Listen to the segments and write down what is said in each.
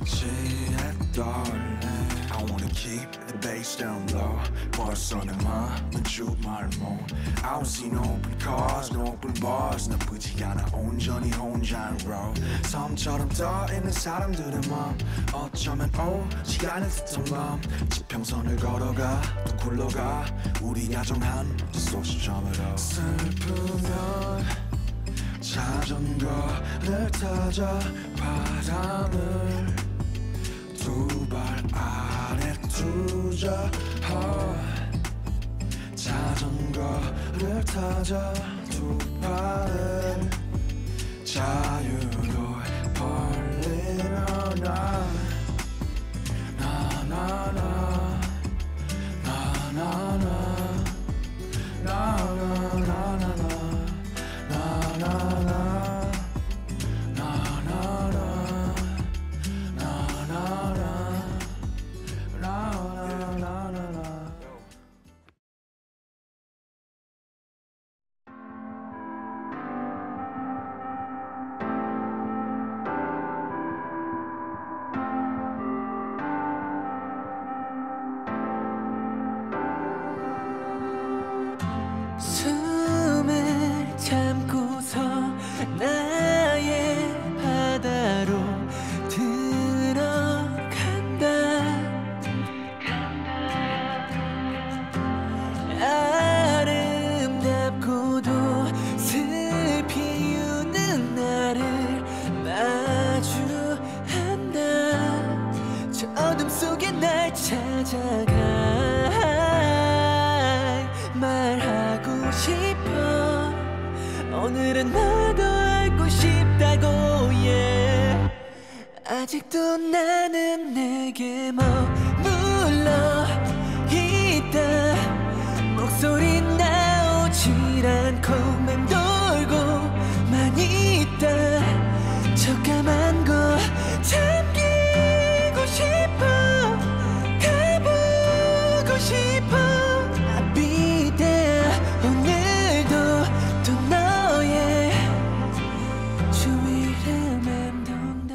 I wanna keep the bass down low. 벌써 내 맘은 주말모. I don't see no open cars, no open bars. 나쁘지 않아 온전히 혼자인 road. 섬처럼 떠 있는 사람들의 맘. 어쩌면 시간을 듣던 밤. 지평선을 걸어가 또 굴러가. 우리 야정한 소시점으로. 슬프면 자전거를 타자 바람을 두 발 아래 두자. 자전거를 타자 두 발을 자유로 벌리며 숨을 참고서 나의 바다로 들어간다. 아름답고도 슬피 우는 나를 마주한다. 저 어둠 속에 날 찾아가 말하고 싶어. 오늘은 너도 알고 싶다고 yeah. 아직도 나는 내게 머물러 있다. 목소리 나오질 않고 맴돌고만 있다. 저 까만 거 잠기고 싶어. 가보고 싶어. I'll be there. 오늘도 또 너의 주위를 맴돈다.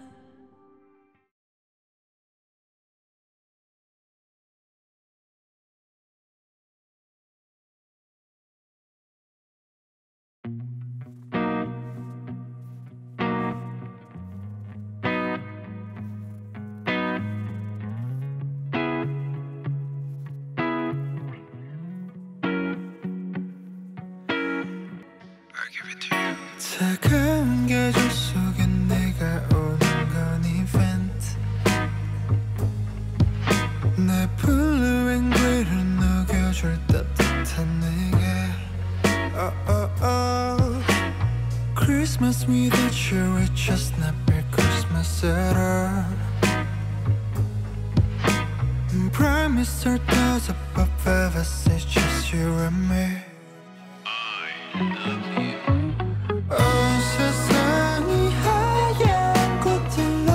차가운 계절 속에 내가 오는 건 이벤트. 내 블루 앤 그레이를 녹여줄 따뜻한 내게. Christmas without you it's just not be Christmas at all. Bright mistletoes above us, it's just you and me. 세상이 하얀 꽃들로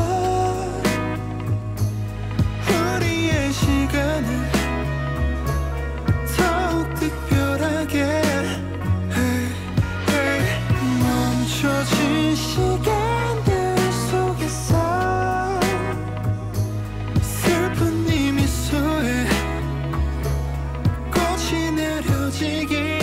우리의 시간을 더욱 특별하게 hey, hey. 멈춰진 시간들 속에서 슬픈 이 미소에 꽃이 내려지길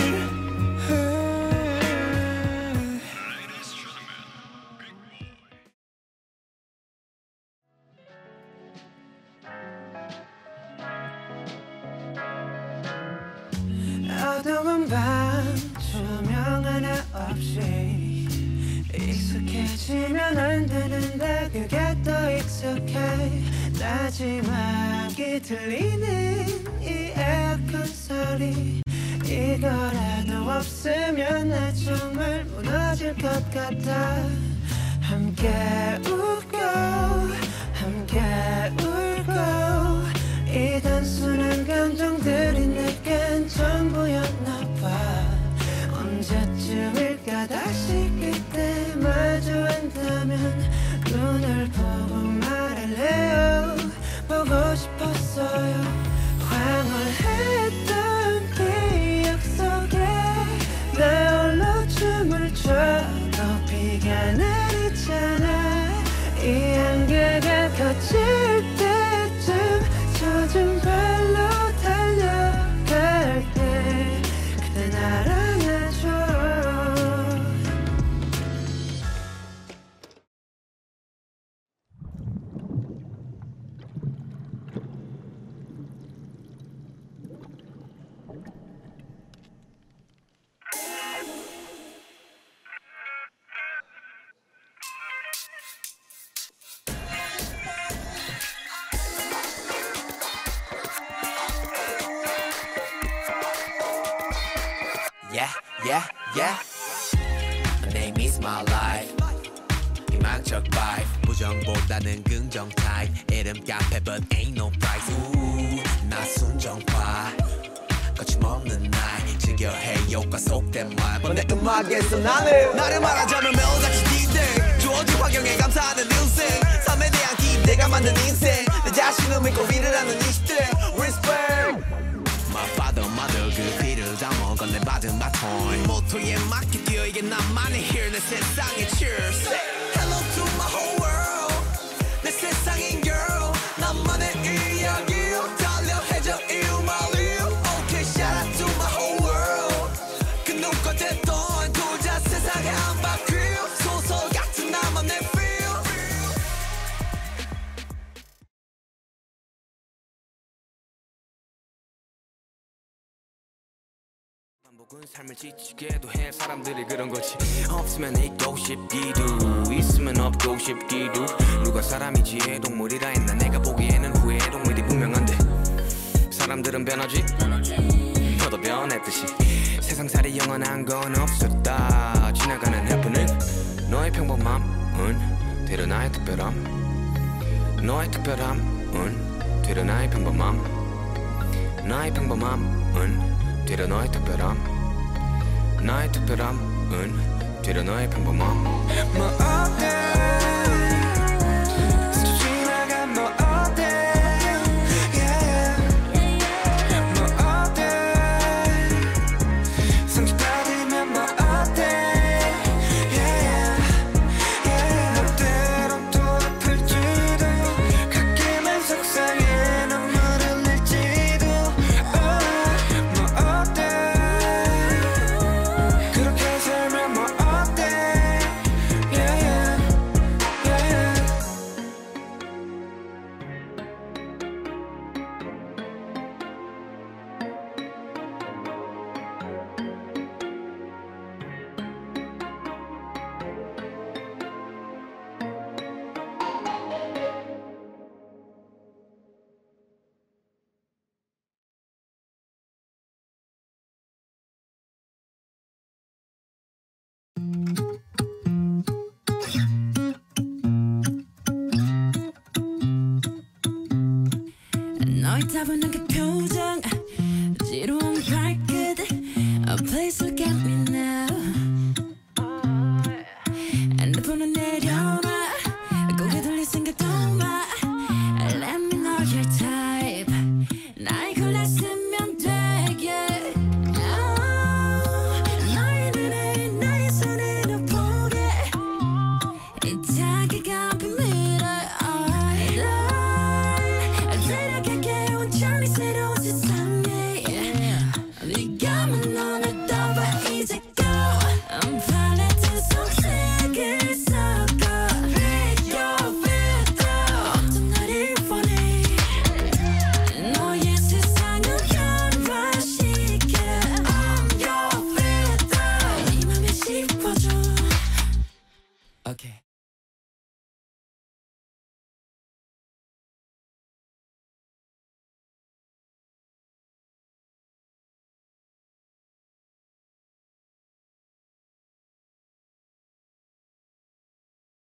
어두운 밤 조명 하나 없이 익숙해지면 안 되는데 그게 더 익숙해. 마지막이 들리는 이 에어컨 소리 이거라도 없으면 나 정말 무너질 것 같아. 함께 웃고 함께 울고 이 단순한 감정들이 내겐 전부였나 봐. 언제쯤일까 다시 그때 마주한다면 눈을 보고 말할래요. 보고 싶었어요. 황홀했던 기억 속에 나 홀로 춤을 춰도 비가 내리잖아. 이 안개 yeah, yeah. My name is my life. 희망적 vibe. 부정보다는 긍정 type. 이름 카페 but ain't no price. 나 순정파. 거침없는 나이. 즐겨 해요과 속된 말. 내 음악에서 나를 말하자면 매일같이 D-Day. 주어진 환경에 감사하는 인생. 삶에 대한 기대가 만든 인생. 내 자신을 믿고 일을 하는 20대. Respect. My father, mother 그 피를 담아 건네 받은 바톤. 모토에 맞게 뛰어 이게 나만의 here. 내 세상의 cheers. Hello to my whole world. 내 세상인 girl. 나만의 이야기 달려 해줘 you my live. Okay, shout out to my whole world. 그 누가 됐던 도자 세상에 한 바퀴. 소설 같은 나만의 feel. 반복은 삶을 지치게도 해 사람들이 그런 거지. 없으면 있고 싶기도 있으면 없고 싶기도. 누가 사람이지 동물이라 했나. 내가 보기에는 후회의 동물이 분명한데 사람들은 변하지 너도 변했듯이. 세상살이 영원한 건 없었다. 지나가는 해프닝. 너의 평범함은 되려 나의 특별함. 너의 특별함은 되려 나의 평범함. 나의 평범함은 되려 너의 특별함. 나의 특별함은 되려 너의 평범함. 뭐 어때 스쳐 지나간 뭐 어때 yeah. 뭐 어때 상처받으면 뭐 어때 yeah. 너 때론 또 아플지도 가끔은 속상해 눈물을 흘릴지도 뭐 어때 그렇게 살면 뭐 어때 yeah, yeah, yeah. 너의 따분한 그 표정 지루한 발끝 A place to get